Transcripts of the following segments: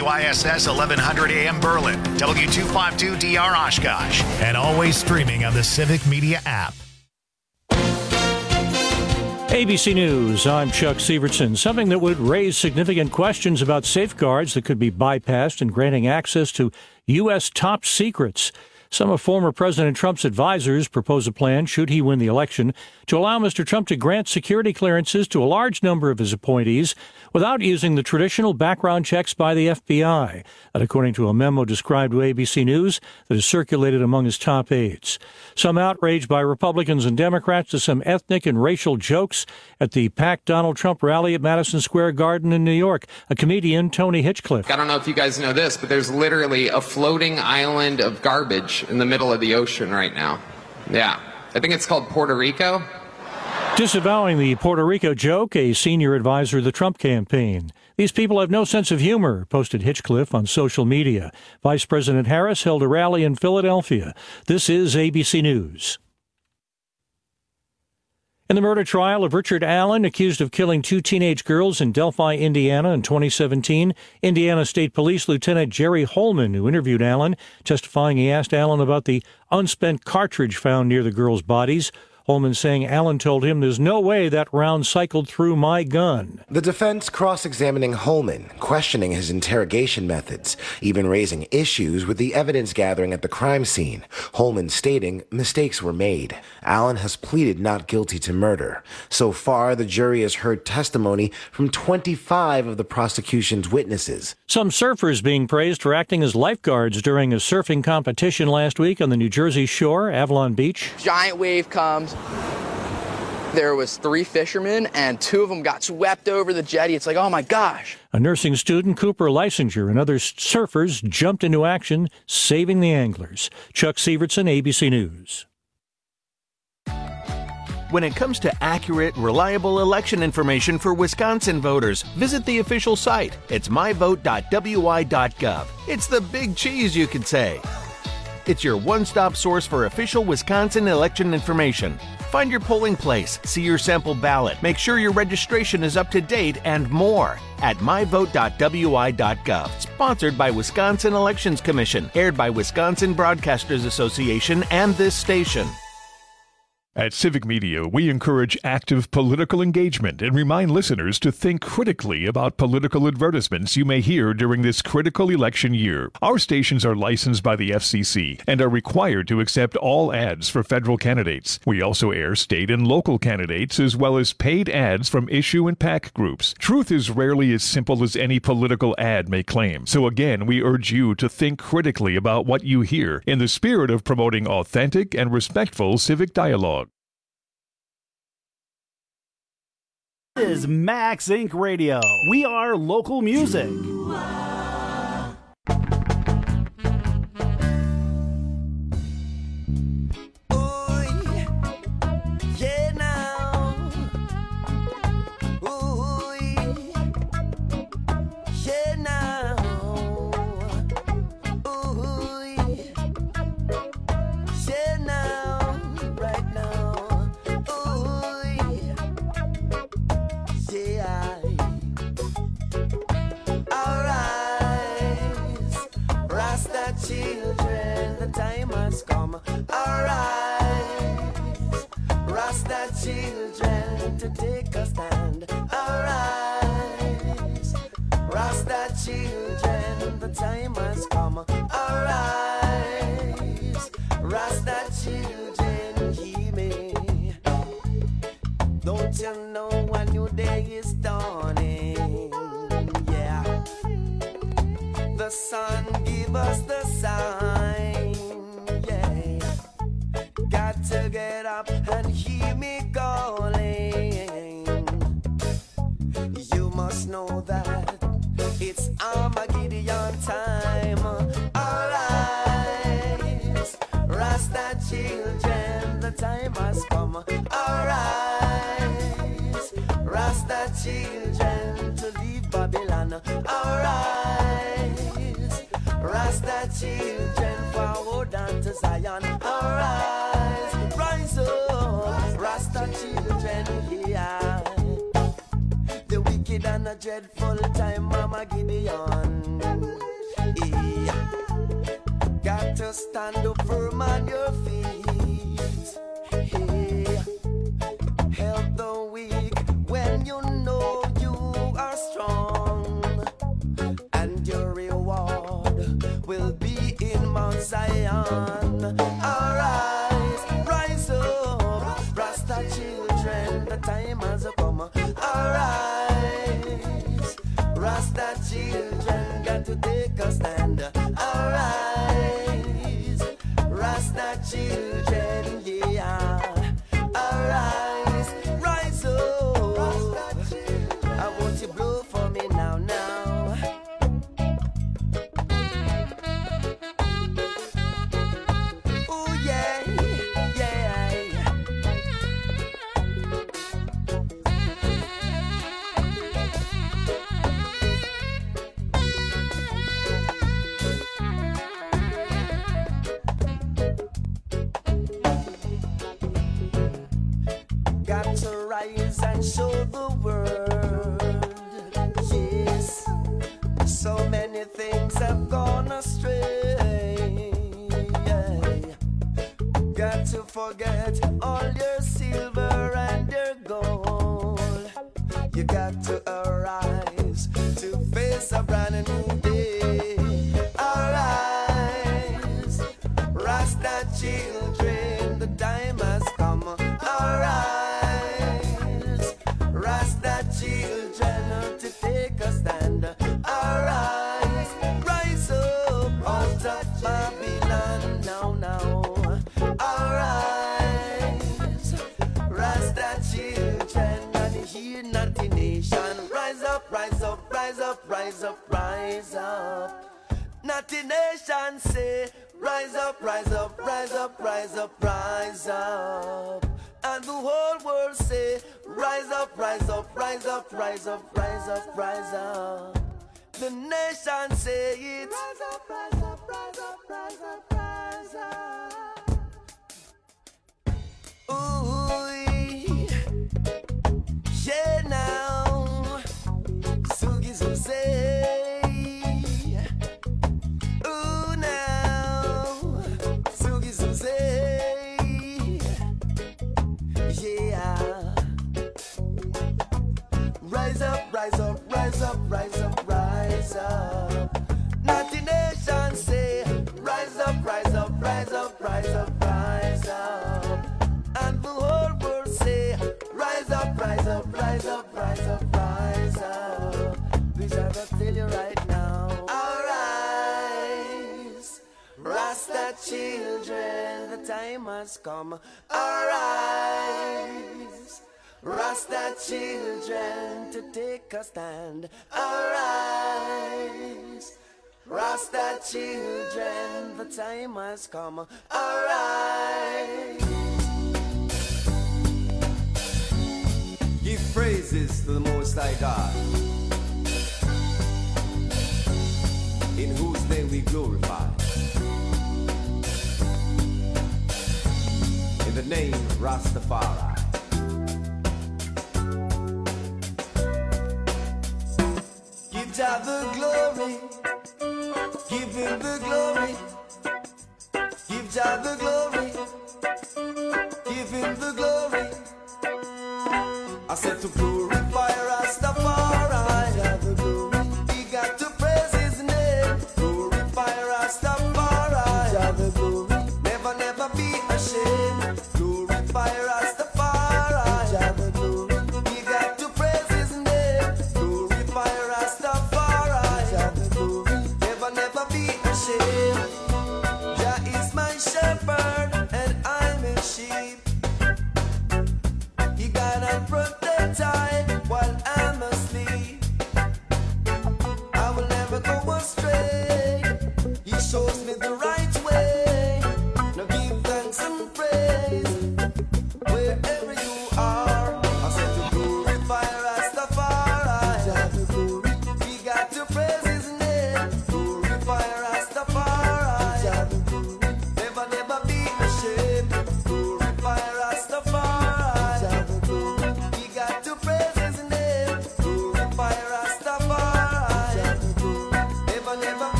WISS 1100 AM Berlin, W252DR Oshkosh, and always streaming on the Civic Media app. ABC News, I'm Chuck Sievertson. Something that would raise significant questions about safeguards that could be bypassed in granting access to U.S. top secrets. Some of former President Trump's advisors propose a plan, should he win the election, to allow Mr. Trump to grant security clearances to a large number of his appointees without using the traditional background checks by the FBI. That according to a memo described to ABC News that is circulated among his top aides. Some outrage by Republicans and Democrats to some ethnic and racial jokes at the packed Donald Trump rally at Madison Square Garden in New York. A comedian, Tony Hitchcliffe. I don't know if you guys know this, but there's literally a floating island of garbage in the middle of the ocean right now. Yeah. I think it's called Puerto Rico. Disavowing the Puerto Rico joke, a senior advisor of the Trump campaign. These people have no sense of humor, posted Hitchcliffe on social media. Vice President Harris held a rally in Philadelphia. This is ABC News. In the murder trial of Richard Allen, accused of killing 2 teenage girls in Delphi, Indiana in 2017, Indiana State Police Lieutenant Jerry Holman, who interviewed Allen, testifying he asked Allen about the unspent cartridge found near the girls' bodies. Holman saying Allen told him there's no way that round cycled through my gun. The defense cross-examining Holman, questioning his interrogation methods, even raising issues with the evidence gathering at the crime scene. Holman stating mistakes were made. Allen has pleaded not guilty to murder. So far, the jury has heard testimony from 25 of the prosecution's witnesses. Some surfers being praised for acting as lifeguards during a surfing competition last week on the New Jersey shore, Avalon Beach. Giant wave comes. There was 3 fishermen, and 2 of them got swept over the jetty. It's like, oh my gosh. A nursing student, Cooper Lysinger, and other surfers jumped into action, saving the anglers. Chuck Sievertson, ABC News. When it comes to accurate, reliable election information for Wisconsin voters, visit the official site. It's myvote.wi.gov. It's the big cheese, you could say. It's your one-stop source for official Wisconsin election information. Find your polling place, see your sample ballot, make sure your registration is up to date, and more at myvote.wi.gov. Sponsored by Wisconsin Elections Commission, aired by Wisconsin Broadcasters Association and this station. At Civic Media, we encourage active political engagement and remind listeners to think critically about political advertisements you may hear during this critical election year. Our stations are licensed by the FCC and are required to accept all ads for federal candidates. We also air state and local candidates as well as paid ads from issue and PAC groups. Truth is rarely as simple as any political ad may claim. So again, we urge you to think critically about what you hear in the spirit of promoting authentic and respectful civic dialogue. This is Max Inc. Radio. We are local music. Children, the time has come. Arise, Rasta children, to take a stand. Arise, Rasta children, the time has come. Arise, Rasta children, hear me. Don't you know a new day is dawning? Yeah, the sun give us the sign, yeah. Got to get up and hear me calling. You must know that it's Armageddon time. Arise, Rasta children, the time has come. Arise, Rasta children, to leave Babylon. Arise, Rasta children, forward unto Zion. Arise, rise up, Rasta children, here. The wicked and a dreadful time, Mama Gideon. Just stand up firm on your feet. Hey, help the weak when you know you are strong, and your reward will be in Mount Zion. Arise, rise up, Rasta children, the time has come. Arise, Rasta children, got to take a stand. Arise, Rasta children, yeah. Arise, rise up. I want you to blow for me now, now. Oh yeah, yeah. Got to rise and show the world. Yes, so many things have gone astray. Got to forget all your silver and your gold. You got to arise to face a brand new day. Arise, Rasta children, the time has come. Arise, Rasta children, to take a stand. Arise, rise up out of Babylon now, now. Arise, Rasta children, and hear not the nation. Rise up, rise up, rise up, rise up, rise up. Not the nation say, rise up, rise up, rise up, rise up, rise up. And the whole world say, rise up, rise up, rise up, rise up, rise up, rise up. The nation say it. Rise up, rise up, rise up, rise up, rise up. Ooh, yeah now. Sugi say. Ooh now. Sugi say. Yeah. Rise up, rise up, rise up, rise up, rise up. Not the nation say, rise up, rise up, rise up, rise up, rise up. And the whole world say, rise up, rise up, rise up, rise up, rise up. Please I gotta tell you right now. Arise, Rasta children, the time has come. Arise, Rasta children, to take a stand. Arise, Rasta children, the time has come. Arise. Give praises to the Most High God, in whose name we glorify. In the name of Rastafari. Give Jah the glory, give Him the glory, give Jah the glory, give Him the glory. I said to glorify Rastafari, Jah the glory. We got to praise His name, glorify Rastafari, Jah the glory. Never, never be ashamed, glorify Rastafari, Jah the glory. We got to praise His name, glorify Rastafari, Jah the glory. Never, never be ashamed.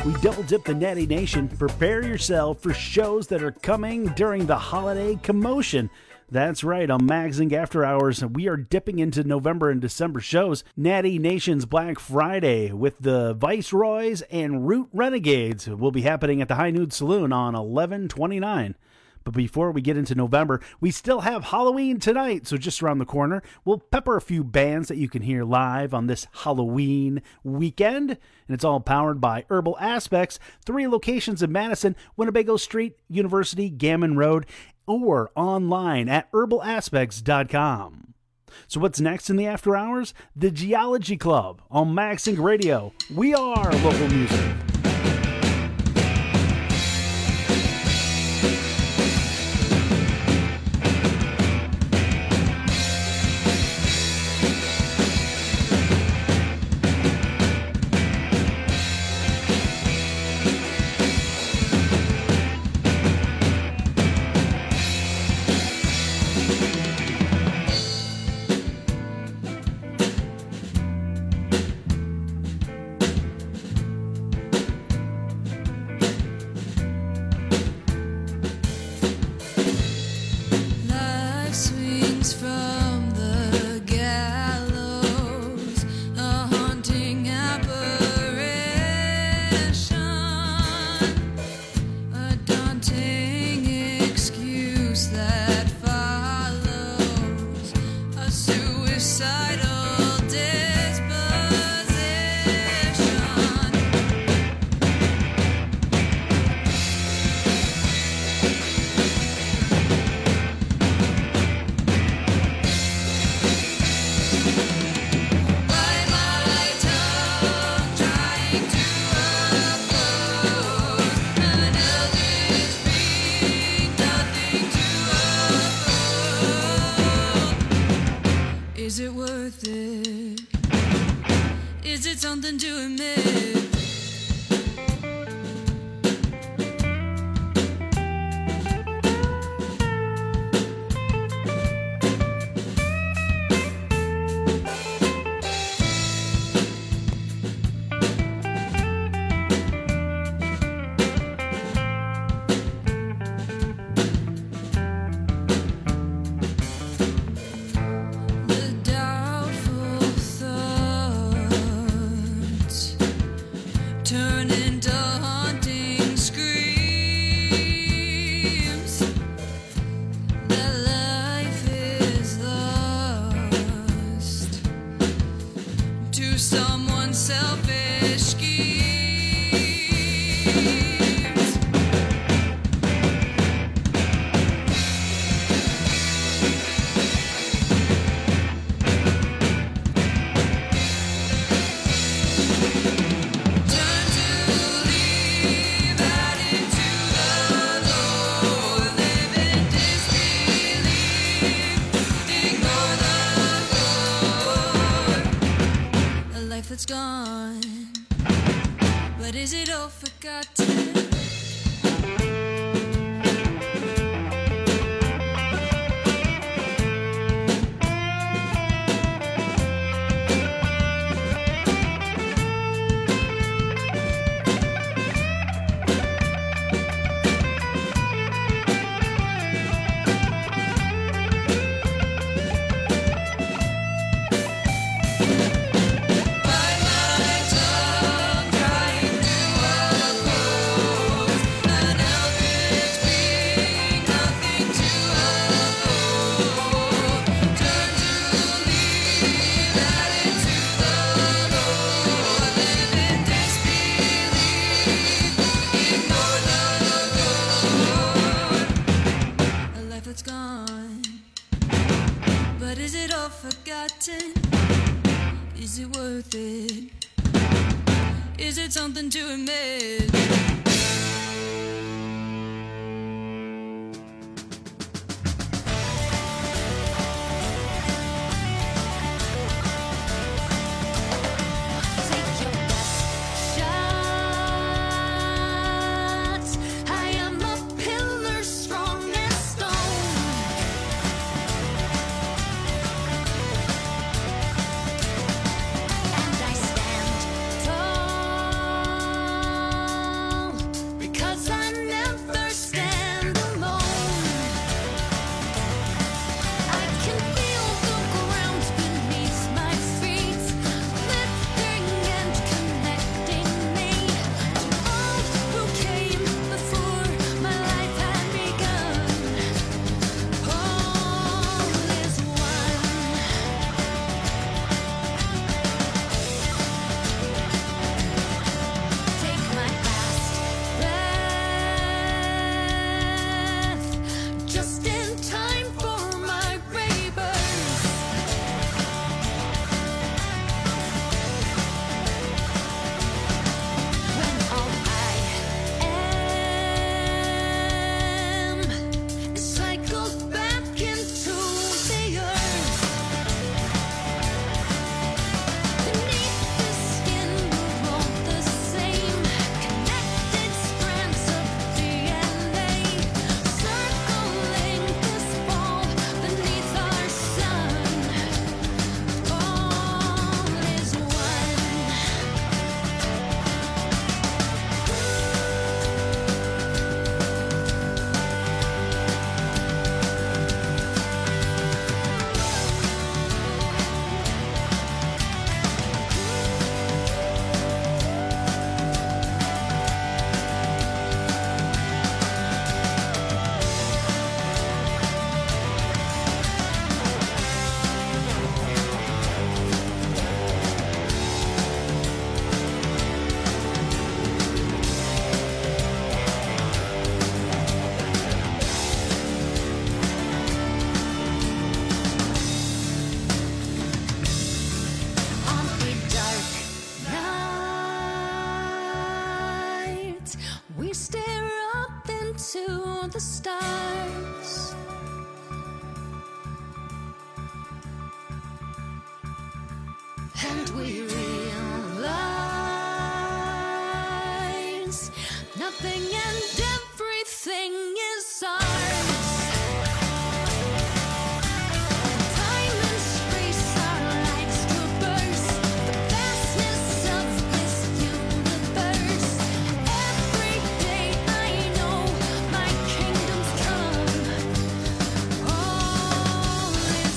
we double dip the Natty Nation. Prepare yourself for shows that are coming during the holiday commotion. That's right, on Mags Inc. After Hours, we are dipping into November and December shows. Natty Nation's Black Friday with the Viceroys and Root Renegades will be happening at the High Nude Saloon on 11/29. But before we get into November, we still have Halloween tonight, so just around the corner, we'll pepper a few bands that you can hear live on this Halloween weekend, and it's all powered by Herbal Aspects, 3 locations in Madison, Winnebago Street, University, Gammon Road, or online at herbalaspects.com. So what's next in the After Hours? The Geology Club on Max Inc. Radio. We are local music. Something to admit. That's gone, but is it all forgotten? Is it worth it? Is it something to admit? and we realize nothing and everything is ours. Time and space are lights to burst, the vastness of this universe. Every day I know my kingdom's come. All is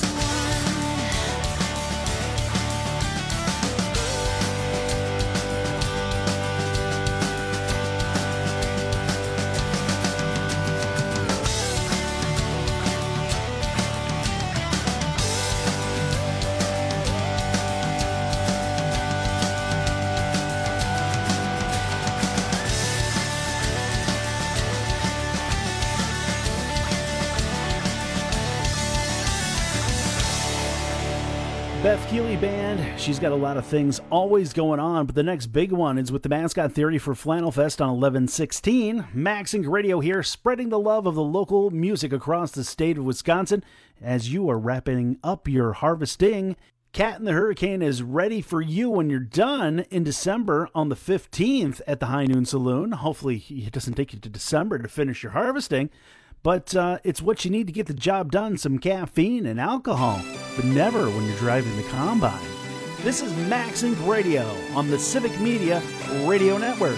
Beth Keeley Band, she's got a lot of things always going on, but the next big one is with the Mascot Theory for Flannel Fest on 11/16. Max Inc. Radio here, spreading the love of the local music across the state of Wisconsin as you are wrapping up your harvesting. Cat and the Hurricane is ready for you when you're done in December on the 15th at the High Noon Saloon. Hopefully it doesn't take you to December to finish your harvesting. But it's what you need to get the job done, some caffeine and alcohol, but never when you're driving the combine. This is Max Inc. Radio on the Civic Media Radio Network.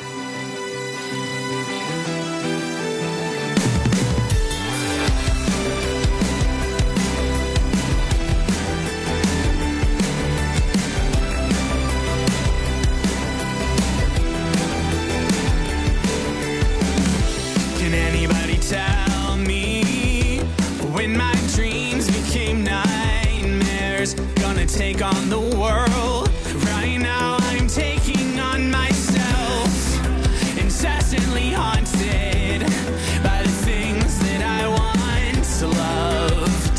Can anybody tell me when my dreams became nightmares? Gonna take on the world. Right now I'm taking on myself. Incessantly haunted by the things that I once loved.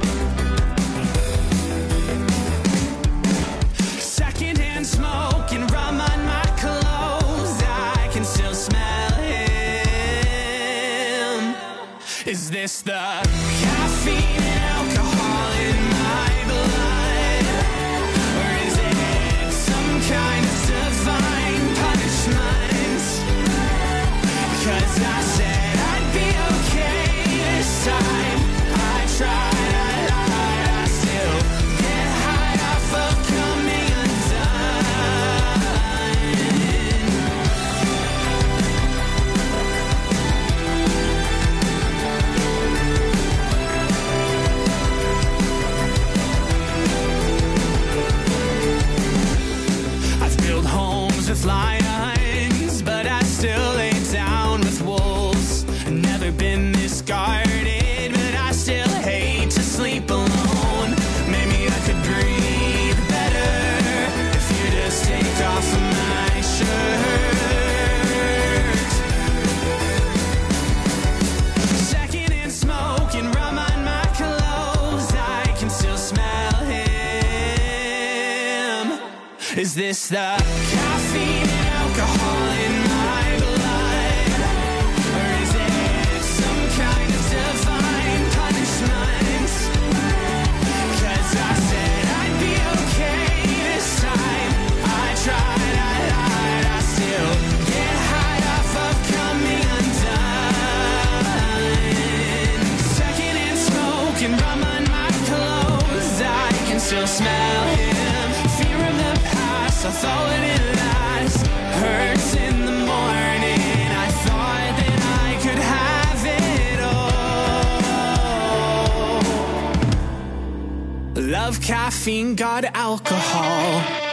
Secondhand smoke and rum on my clothes. I can still smell him. Is this the caffeine and alcohol in my blood? Or is it some kind of divine punishment? 'Cause I said I'd be okay this time. I tried, I lied, I still get high off of coming I've built homes with lions, but I still lay down with wolves. Never been this guarded, but I still hate to sleep alone. Maybe I could breathe better if you just take off my shirt. Secondhand smoke and rum on my clothes. I can still smell him. Is this the caffeine and alcohol in my blood? Or is it some kind of divine punishment? 'Cause I said I'd be okay this time. I tried, I lied, I still get high off of coming undone. Secondhand smoke and rum on my clothes. I can still smell him. Fear of the past, I thought it last. Hurts in the morning, I thought that I could have it all. Love caffeine, got alcohol.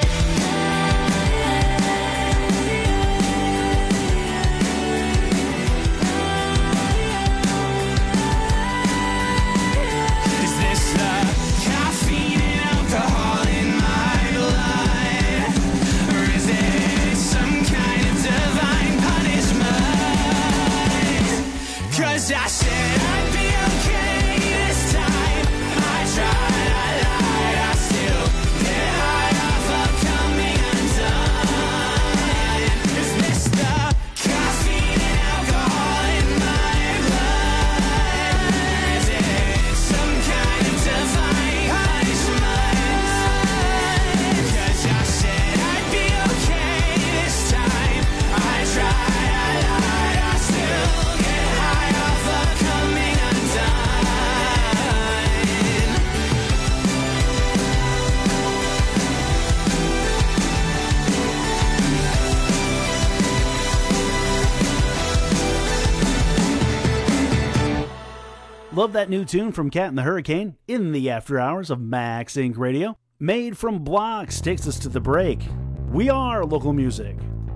Is this the caffeine and alcohol in my blood? Or is it some kind of divine punishment? 'Cause I said I'd be okay this time. I tried, I lied, I still get high off of Love that new tune from Cat and the Hurricane in the after hours of Max Inc. Radio. Made from Blocks takes us to the break. We are local music.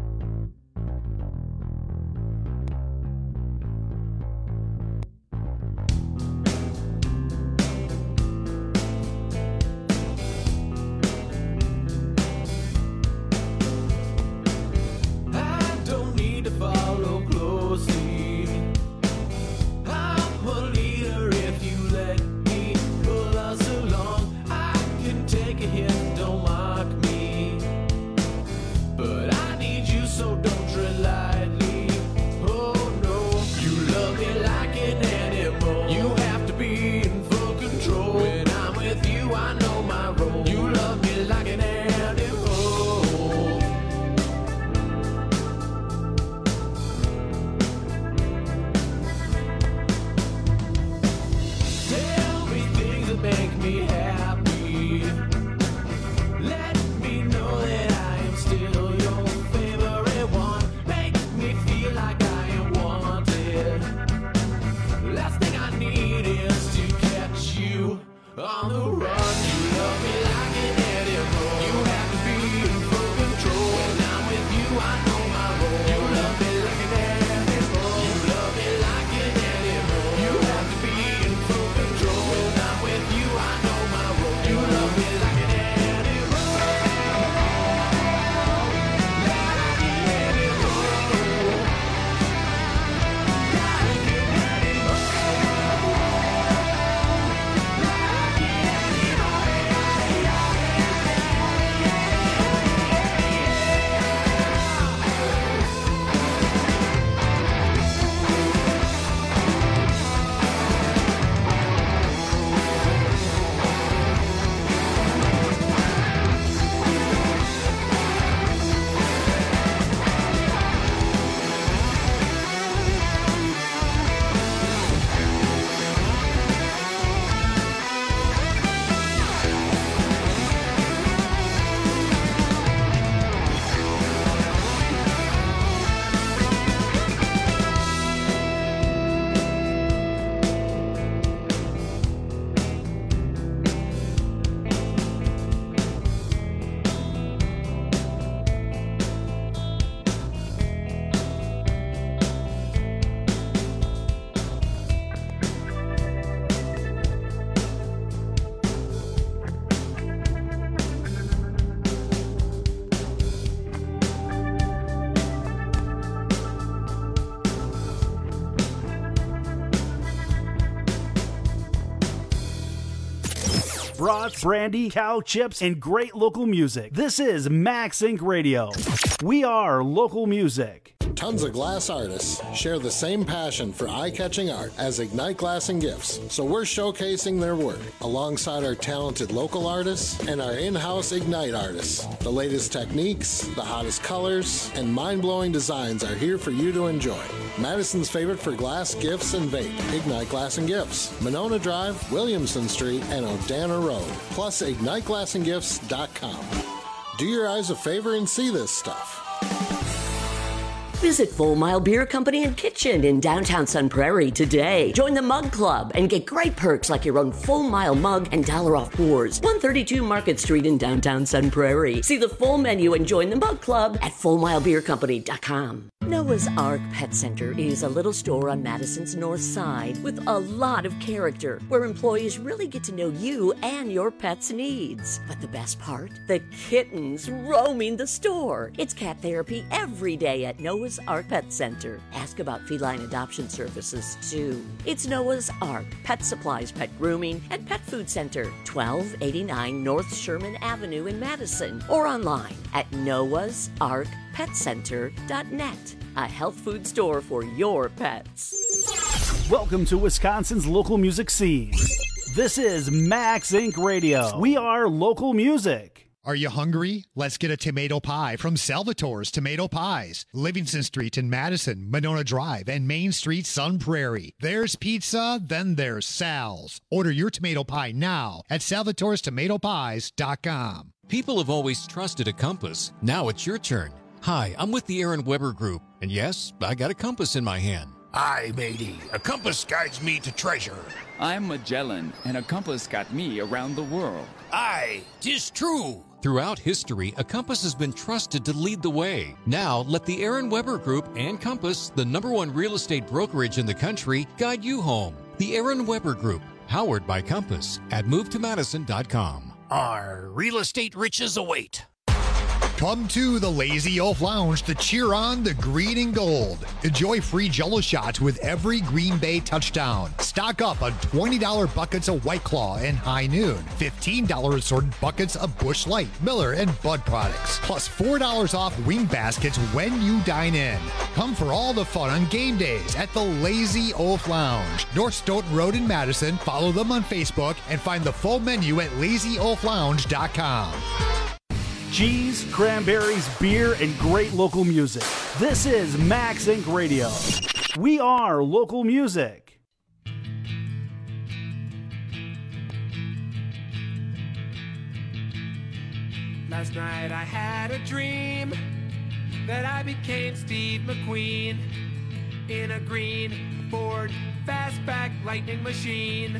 I don't need to follow closely. I'm a leader if you let me pull us along. I can take a hit, don't mock me. But I need you, so don't tread lightly. Oh no, you love me like an animal. You have to be in full control. When I'm with you, I know my role. You love me like an animal. Tell me things that make me happy. Let me know that I am still your favorite one. Make me feel like I am wanted. Last thing I need is to catch you on the run. You love me like an animal. You have to be in full control. When I'm with you, I know my role. You love me like an animal. You love me like an animal. You have to be in full control. When I'm with you, I know my role. You love me like an animal. Like an animal. Like an animal. Brats, brandy, cow chips, and great local music. This is Max Inc. Radio. We are local music. Tons of glass artists share the same passion for eye-catching art as Ignite Glass and Gifts, so we're showcasing their work alongside our talented local artists and our in-house Ignite artists. The latest techniques, the hottest colors, and mind-blowing designs are here for you to enjoy. Madison's favorite for glass, gifts, and vape, Ignite Glass and Gifts, Monona Drive, Williamson Street, and O'Dana Road, plus IgniteGlassandGifts.com. Do your eyes a favor and see this stuff. Visit Full Mile Beer Company and Kitchen in downtown Sun Prairie today. Join the Mug Club and get great perks like your own Full Mile mug and $1 off pours. 132 Market Street in downtown Sun Prairie. See the full menu and join the Mug Club at FullMileBeerCompany.com. Noah's Ark Pet Center is a little store on Madison's north side with a lot of character where employees really get to know you and your pet's needs. But the best part? The kittens roaming the store. It's cat therapy every day at Noah's Ark Pet Center. Ask about feline adoption services too. It's Noah's Ark Pet Supplies, Pet Grooming, and Pet Food Center, 1289 North Sherman Avenue in Madison, or online at noahsarkpetcenter.net. A health food store for your pets. Welcome to Wisconsin's local music scene. This is Max Inc. Radio. We are local music. Are you hungry? Let's get a tomato pie from Salvatore's Tomato Pies. Livingston Street in Madison, Monona Drive, and Main Street, Sun Prairie. There's pizza, then there's Sal's. Order your tomato pie now at salvatorestomatopies.com. People have always trusted a compass. Now it's your turn. Hi, I'm with the Aaron Weber Group, and yes, I got a compass in my hand. Aye, matey. A compass guides me to treasure. I'm Magellan, and a compass got me around the world. Aye, 'tis true. Throughout history, a compass has been trusted to lead the way. Now, let the Aaron Weber Group and Compass, the #1 real estate brokerage in the country, guide you home. The Aaron Weber Group, powered by Compass, at movetomadison.com. Our real estate riches await. Come to the Lazy Oaf Lounge to cheer on the green and gold. Enjoy free Jell-O shots with every Green Bay touchdown. Stock up on $20 buckets of White Claw and High Noon. $15 assorted buckets of Busch Light, Miller, and Bud products. Plus $4 off wing baskets when you dine in. Come for all the fun on game days at the Lazy Oaf Lounge. North Stoughton Road in Madison. Follow them on Facebook and find the full menu at lazyoaflounge.com. Cheese, cranberries, beer, and great local music. This is Max Inc. Radio. We are local music. Last night I had a dream that I became Steve McQueen in a green Ford fastback lightning machine.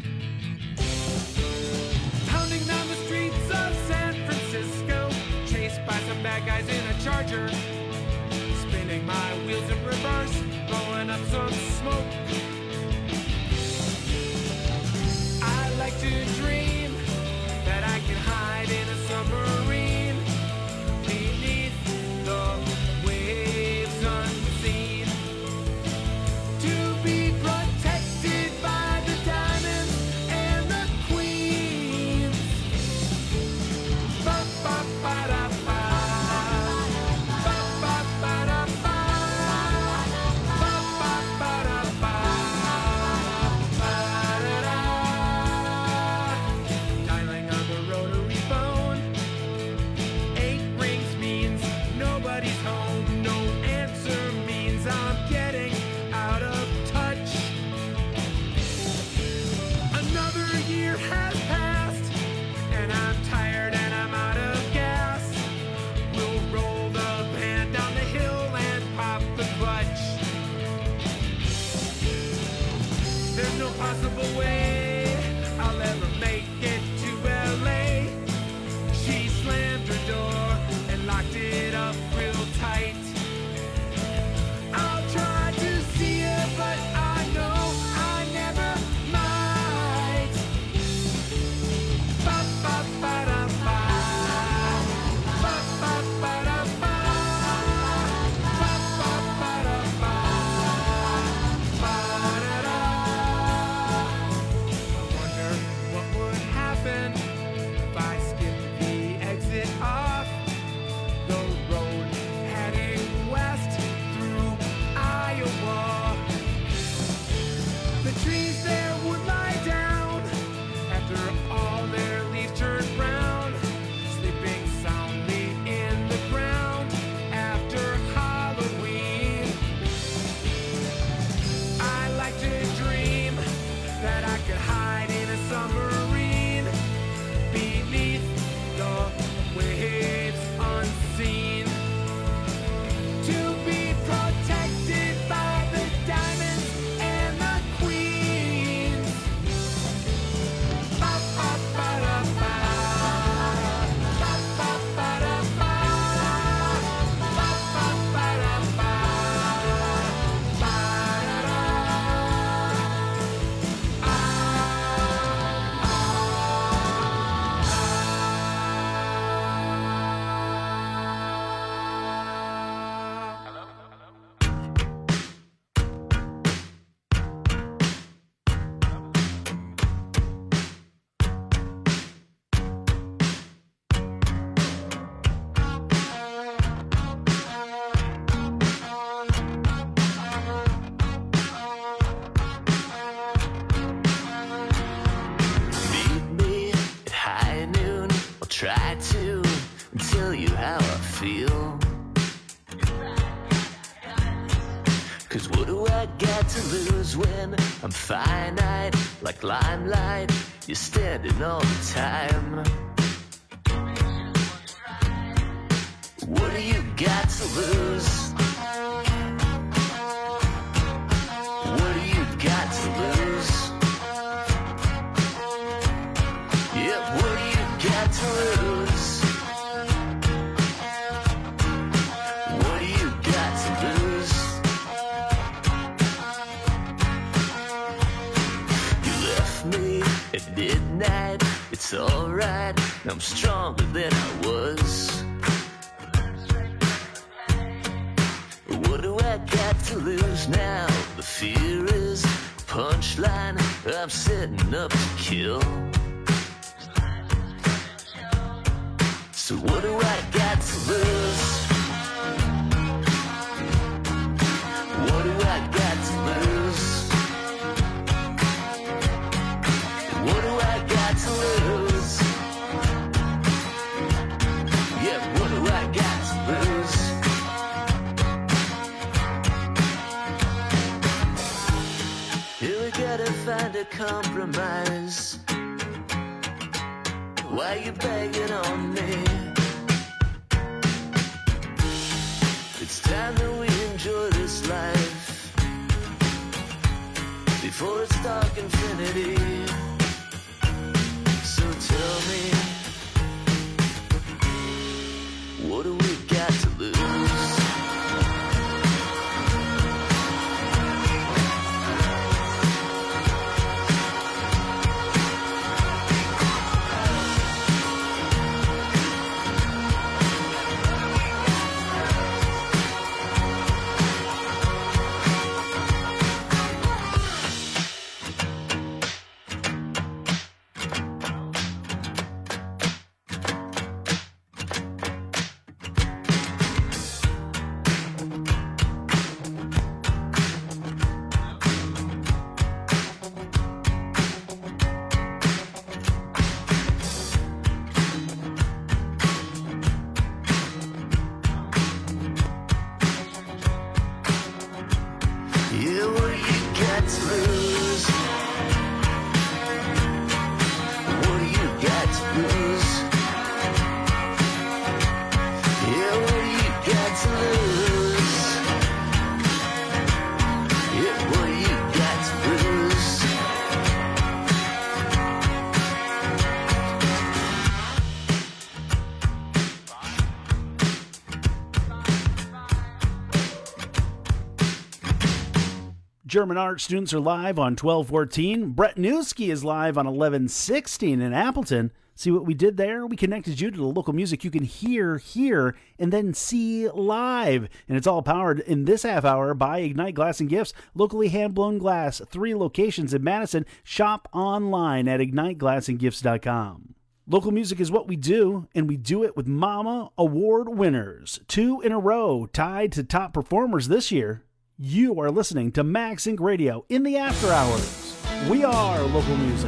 Pounding down the streets of San Francisco, chased by some bad guys in a Charger, spinning my wheels in reverse, blowing up some smoke. I like to dream that I can hide in a submarine beneath the waves unseen, to be protected by the diamonds and the queens. Ba-ba-ba-da-ba. Ba-ba-ba-da-ba. Ba-ba-ba-da-ba. Ba-da-da. Dialing on the rotary phone. 8 rings means nobody's home. No answer means I'm getting out of touch. Another year has passed, and I'm tired and I'm out of gas. We'll roll the band down the hill and pop the clutch. There's no possible way I'll ever make it to LA. She slammed her door and locked it up real tight. I'll try to see her, but I know I never might. Ba-ba-ba-da-ba. Ba-ba-ba-da-ba. Ba-ba-ba-da-ba. Ba-da-da. I wonder what would happen if I skipped the exit off the road heading west through Iowa. The trees there would lie down after all their leaves turned brown, sleeping soundly in the ground after Halloween. I like to dream that I could hide in a submarine beneath the waves unseen, to be protected by the diamonds and the queens. Ba-ba-ba-da-ba. Ba-ba-ba-da-ba. Ba-ba-ba-da-ba. Ba-da-da. Meet me at high noon. I'll try to tell you how I feel. 'Cause what do I got to lose when I'm finite? Like limelight, you're standing all the time. What do you got to lose? stronger than I was. What do I got to lose now? The fear is punchline. I'm setting up to kill. So what do I got to lose? What do I got to lose? What do I got to lose? Yeah, what do I got to lose? Here we gotta find a compromise. Why you begging on me? It's time that we enjoy this life before it's dark infinity. So tell me, what do we got to lose? Yeah, what do you got to lose? What do you got to lose? Yeah, what do you got to lose? Yeah, what do you got to lose? German art students are live on 1214. Brett Newski is live on 1116 in Appleton. See what we did there? We connected you to the local music you can hear here and then see live. And it's all powered in this half hour by Ignite Glass and Gifts, locally hand-blown glass, 3 locations in Madison. Shop online at igniteglassandgifts.com. Local music is what we do, and we do it with Mama Award winners. 2 in a row, tied to top performers this year. You are listening to Max Inc. Radio in the after hours. We are local music.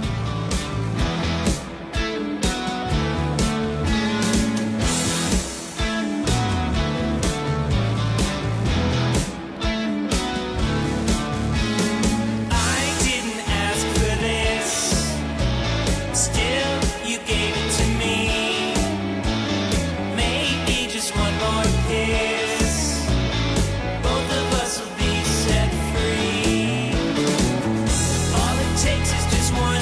I didn't ask for this, still you gave it to me. Maybe just one more kiss, both of us will be set free. All it takes is just one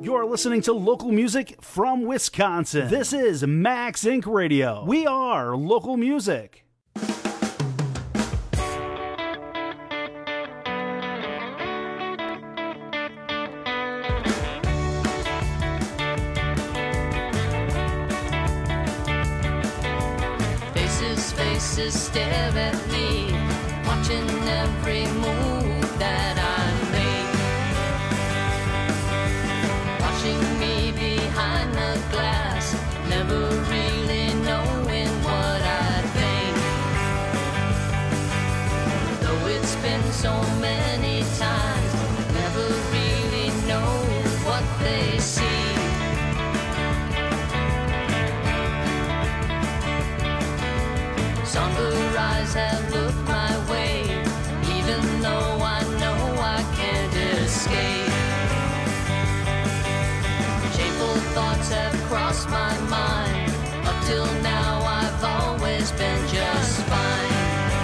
You're listening to local music from Wisconsin. This is Max Inc. Radio. We are local music. Faces stare at me, watching every move that I make. Watching me behind the glass, never really knowing what I think. Though it's been so many times, never really know what they see. Somber eyes have looked my way, even though I know I can't escape. Shameful thoughts have crossed my mind. Up till now I've always been just fine.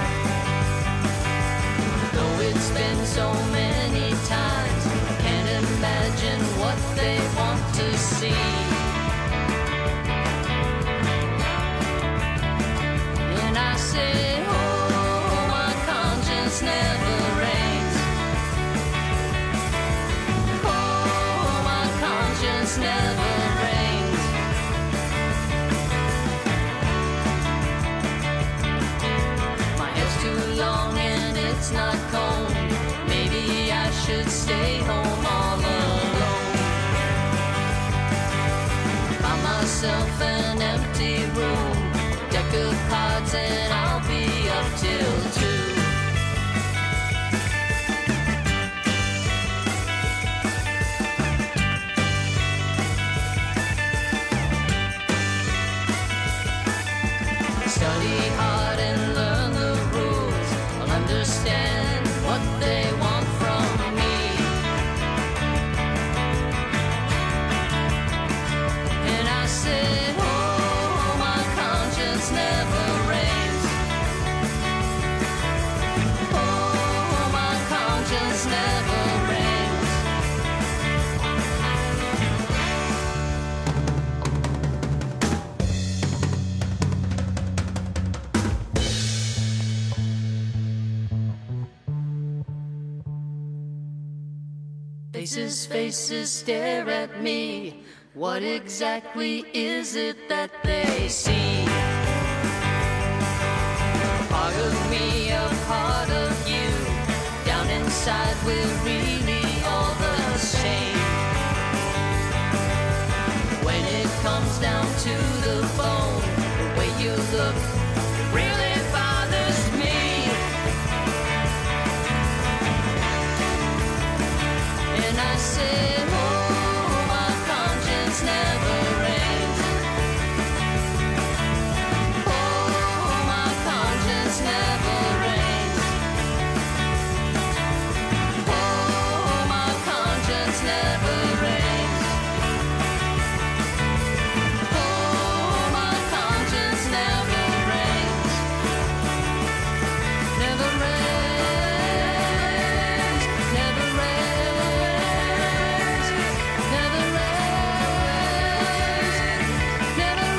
Though it's been so many times, I can't imagine what they want to see. I say, oh, my conscience never reigns. Oh, my conscience never reigns. My hair's too long and it's not combed. Maybe I should stay home all alone. Find myself an empty room, deck of cards, and I'll be up till 2. Study hard and learn the rules. I'll understand what they want from me. And I said, oh, my conscience never reigns. Oh, my conscience never reigns. Faces stare at me. What exactly is it that they see? Part of me, a part of you. Down inside we're really all the same. When it comes down to the bone, the way you look really bothers me. And I said, oh, my conscience never reigns. Oh, my conscience never reigns. Oh, my conscience never reigns. Oh, my conscience never reigns. Never reigns. Never reigns. Never reigns. Never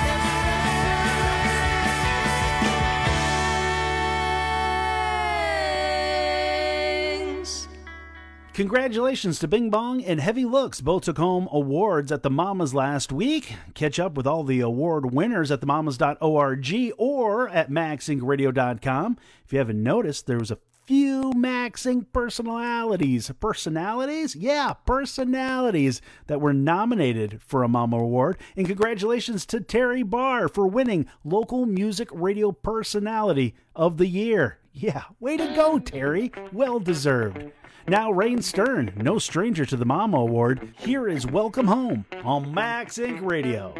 reigns. Congratulations to Bing Bong and Heavy Looks. Both took home awards at the Mamas last week. Catch up with all the award winners at themamas.org or at maxincradio.com. If you haven't noticed, there was a few Max Inc. personalities that were nominated for a Mama Award. And congratulations to Terry Barr for winning Local Music Radio Personality of the Year. Yeah, way to go, Terry. Well deserved. Now, Rain Stern, no stranger to the Mama Award, here is Welcome Home on Max Inc. Radio.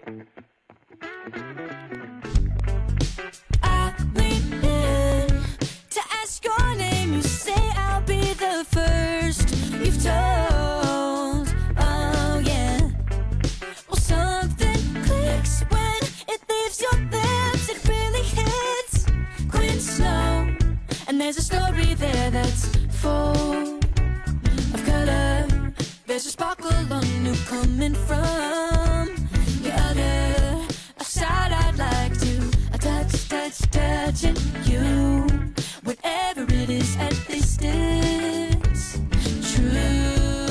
I lean in to ask your name. You say I'll be the first you've told. Oh yeah. Well, something clicks when it leaves your lips. It really hits. Quit slow, and there's a story there that's full of color. There's a sparkle circle on you coming from the other side. I'd like to touching you, whatever it is at this distance. True.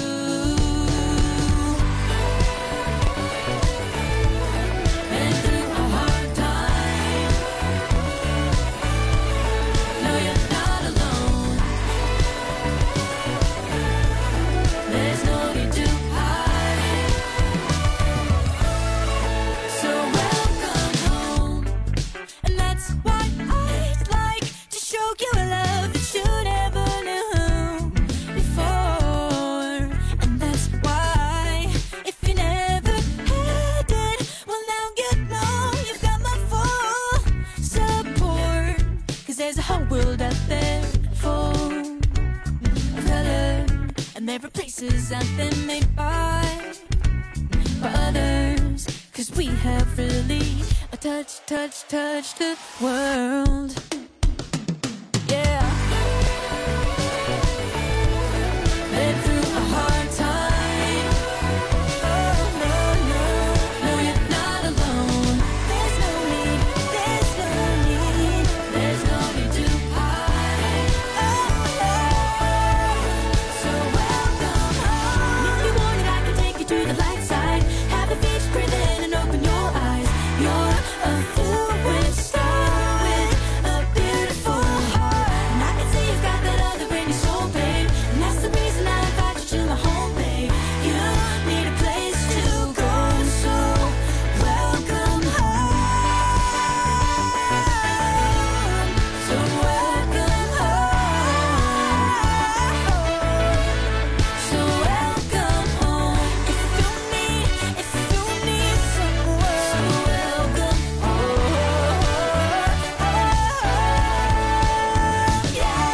There are places out there made by others, 'cause we have really touched the world. Yeah. Been through a hard time. Oh, no, you're not alone. There's no need to hide. So welcome home. If you want it, I can take you to the light side. Have a beach, breathe in and open your eyes. You're a fluid star with a beautiful heart. And I can see you've got that other in your soul, babe. And that's the reason I invite you to my home, babe. You need a place to go, so welcome home. So welcome home. So welcome home. If you need someone, so welcome home. Yeah.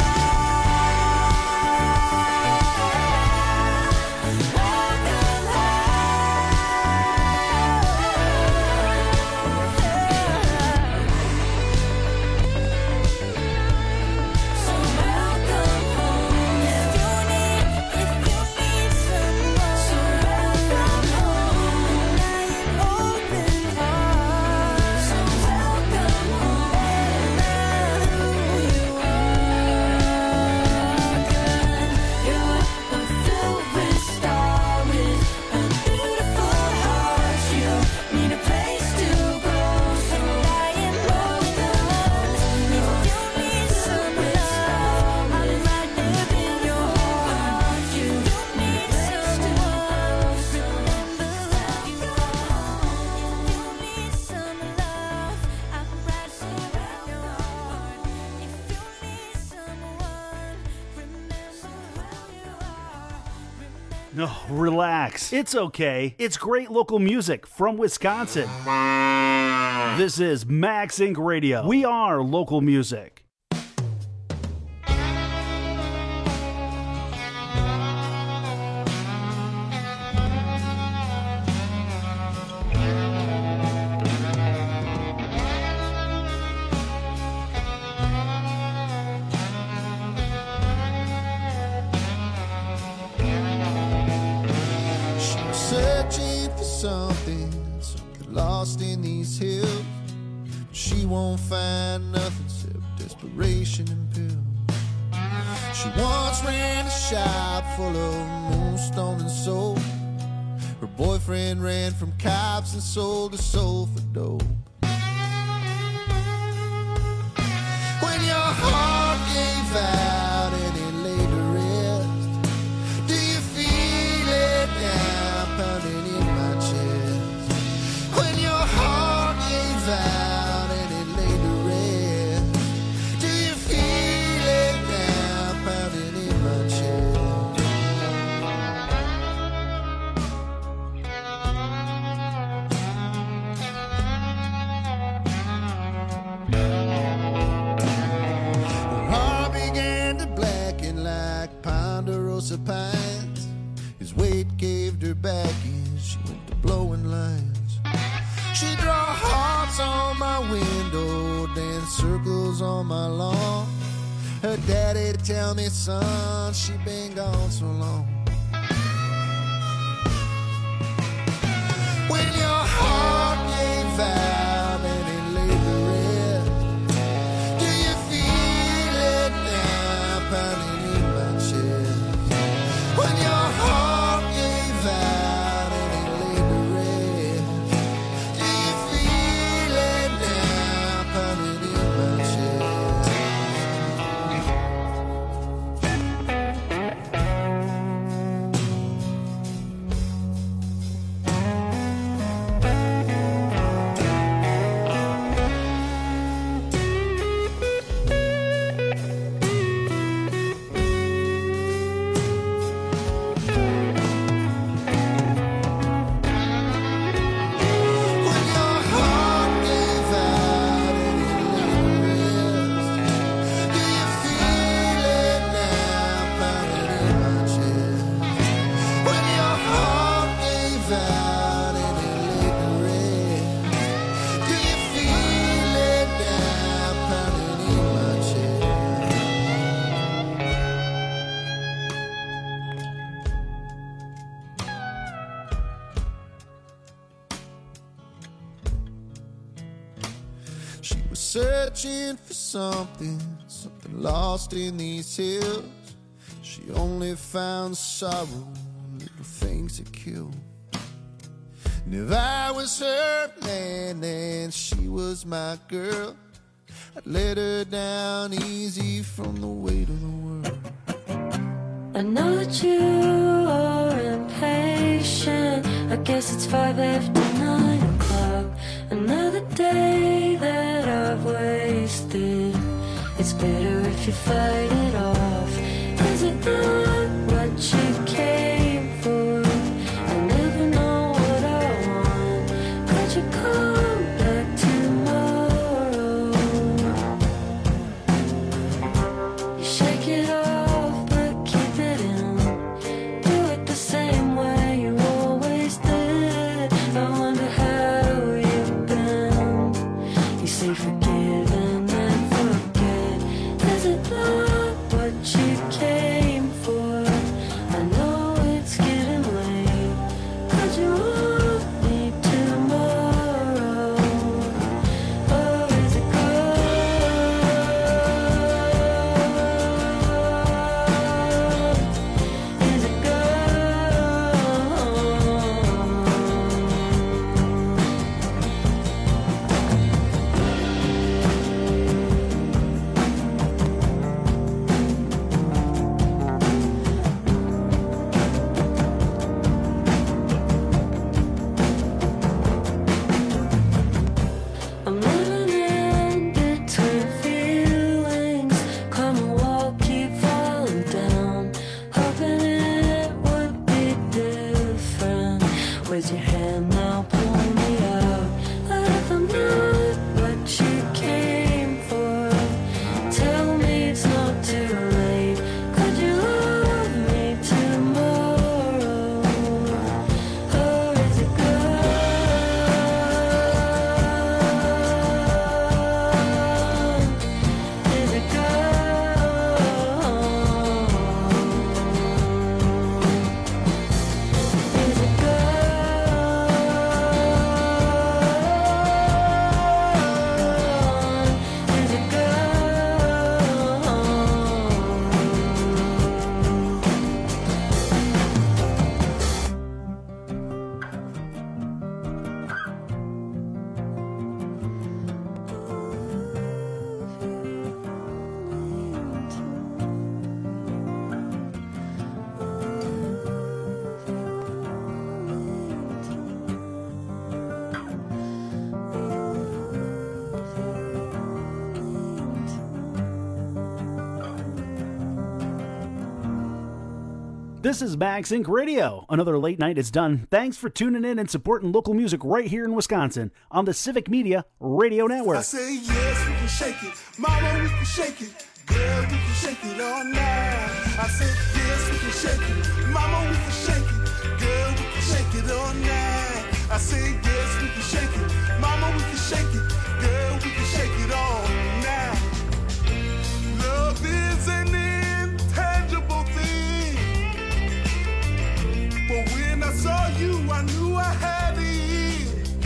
So welcome home. If you need someone, so welcome home. Open arms. So welcome home. You are a fluid star with a beautiful heart. You need a place to go, so I am open. If you need some love, I'm right there in your heart. You need someone, remember how you are. If you need some love, I'm right there in your heart. If you need someone, remember how you are. No, relax. It's okay. It's great local music from Wisconsin. This is Max Inc. Radio. We are local music. Searching for something lost in these hills. She won't find nothing except desperation and pills. She once ran a shop full of moonstone and soap. Her boyfriend ran from cops and sold her soul for dope. When your heart gave out and it laid to rest, do you feel it now pounding in my chest? When your heart gave out and it laid to rest, do you feel it now pounding in my Her heart began to blacken like ponderosa pines. His weight caved her back in, she went to blowing lines. She draw hearts on my window, dance circles on my lawn. Her daddy tell me, son, she been gone so long. She was searching for something lost in these hills. She only found sorrow, little things that kill. And if I was her man and she was my girl, I'd let her down easy from the weight of the world. I know that you are impatient. I guess it's 5 after 9 o'clock. Another day that I've wasted. It's better if you fight it off. Is it not what you came for? I never know what I want. Could you come back tomorrow? You shake it off, but keep it in. Do it the same way you always did. I wonder how you've been. You say forgive and then forget. Is it not what you came for? I know it's getting late. Could you want me tomorrow? Or is it gone? Is it I'm living in between feelings. Come and walk, keep falling down. Hoping it would be different. Where's your hand now? Pull me out. What if I'm not what you came for? Tell me it's not too late. Could you love me tomorrow? Or is it gone? Is it This is Max Inc. Radio. Another late night is done. Thanks for tuning in and supporting local music right here in Wisconsin on the Civic Media Radio Network. I say yes, we can shake it. Mama, we can shake it. Girl, we can shake it all night. I said yes, we can shake it. Mama, we can shake it. Girl, we can shake it all night. I say yes, we can shake it. Mama, we can shake it. Girl, we can shake it all night. Love is an intangible thing. But when I saw you, I knew I had it.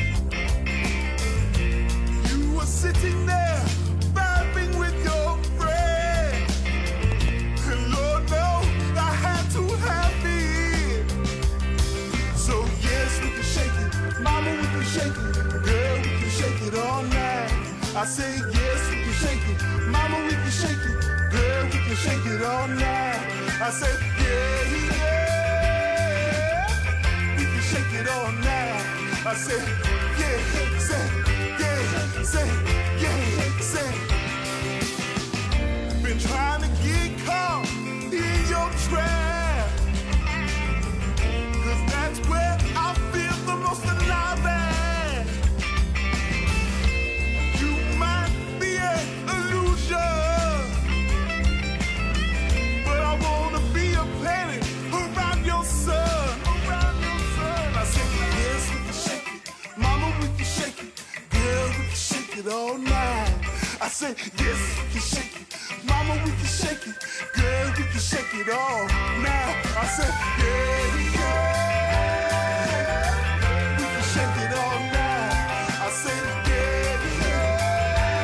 You were sitting there, vibing with your friend. And Lord knows I had to have it. So yes, we can shake it. Mama, we can shake it. Girl, we can shake it all night. I say yes, we can shake it. Mama, we can shake it. Girl, we can shake it all night. I say yeah, yeah. Shake it all night. I said, yeah, say, yeah, say, yeah, say. Been trying to get caught in your trap. 'Cause that's where I feel the most alive at. You might be an illusion, but I wanna be a planet around your sun. All night. I say yes, we can shake it. Mama, we can shake it. Girl, we can shake it all night. I say yeah, yeah. We can shake it all night. I say yeah, yeah.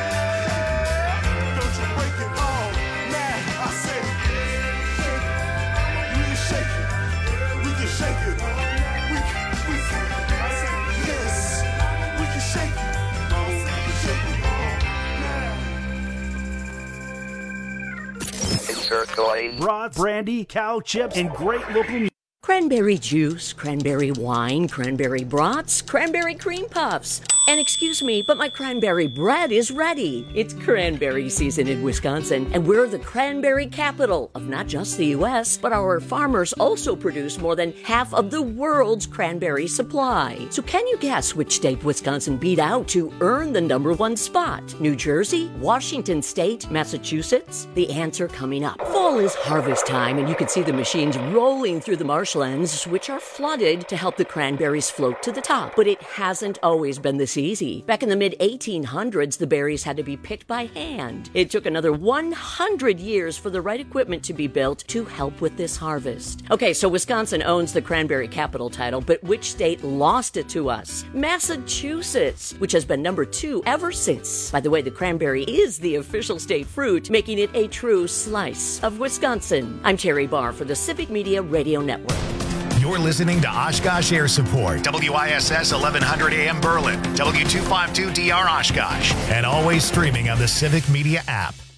soy, brats, brandy, cow chips, and great local Cranberry juice, cranberry wine, cranberry brats, cranberry cream puffs. And excuse me, but my cranberry bread is ready. It's cranberry season in Wisconsin, and we're the cranberry capital of not just the U.S., but our farmers also produce more than half of the world's cranberry supply. So can you guess which state Wisconsin beat out to earn the #1 spot? New Jersey, Washington State, Massachusetts? The answer coming up. Fall is harvest time, and you can see the machines rolling through the marshlands, which are flooded to help the cranberries float to the top. But it hasn't always been this easy. Back in the mid-1800s, the berries had to be picked by hand. It took another 100 years for the right equipment to be built to help with this harvest. Okay, so Wisconsin owns the cranberry capital title, but which state lost it to us? Massachusetts, which has been #2 ever since. By the way, the cranberry is the official state fruit, making it a true slice of Wisconsin. I'm Terry Barr for the Civic Media Radio Network. You're listening to Oshkosh Air Support, WISS 1100 AM Berlin, W252DR Oshkosh, and always streaming on the Civic Media app.